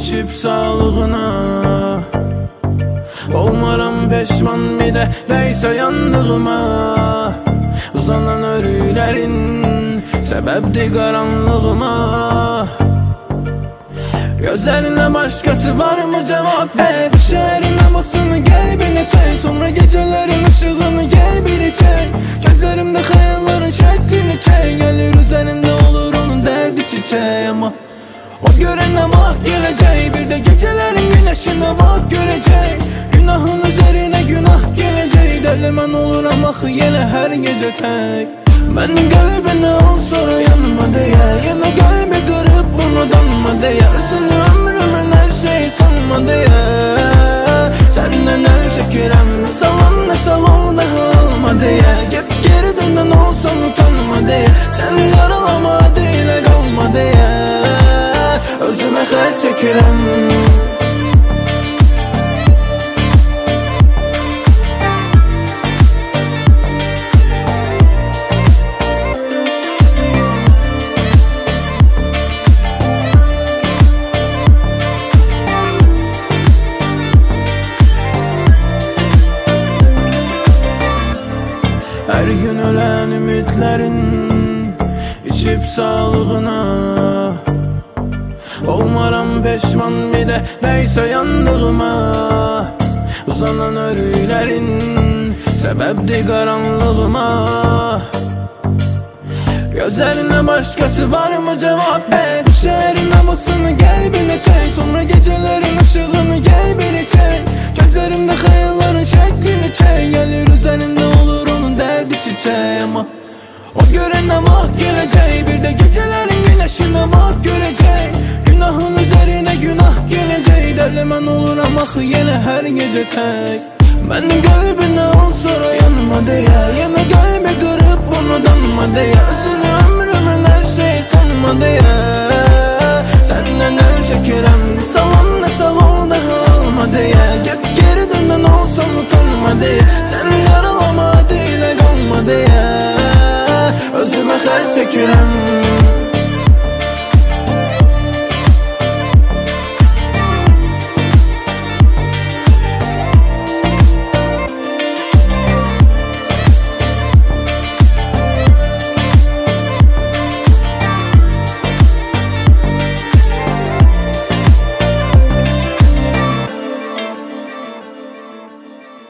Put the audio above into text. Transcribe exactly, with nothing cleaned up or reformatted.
içip sağlığına. Olmaram peşman bir de neyse yandığıma. Uzanan örülerin sebepti karanlığıma. Gözlerinde başkası var mı cevap ver. Bu şehrin havasını gel bir çek. Sonra gecelerin ışığını gel bir çek. Gözlerimde hayallerin şeklini çek. Gelir üzerimde olur onun derdi çiçeği. Ama o görene bak gelecek. Bir de gecelerin güneşine bak görecek. Günahın üzerine günah gelecek. Delimen olur ama yine her gece tek. Benim kalbini al sonra yanıma diye. Yine kalbi kırıp bunu danma diye. Üzülü ömrümün her şeyi sanma diye. Senden el çekirem ne salan ne sağol daha alma diye. Git geri dönden olsan utanma diye. Sen yaralama değil kalma diye. Özüme el çekirem. Her gün ölen ümitlerin içip sağlığına. Olmaram peşman bir de neyse yandığıma. Uzanan örülerin sebepti karanlığıma. Gözlerine başkası var mı cevap ver. Bu şehrin havasını gel bir çek. Sonra gecelerin ışığını gel bir çek. Gözlerimde hayallerin şeklini çek. Gelir üzerinde olur onun derdi çiçeği. Ama o görene bak gelecek. Bir de gecelerin güneşine bak görecek. Günahın üzerine günah gelecek. Delimen olur ama yine her gece tek. Benim kalbini al sonra yanıma diye. Yine kalbi kırıp bunu danma diye. Üzülü ömrümün her şeyi sanma diye.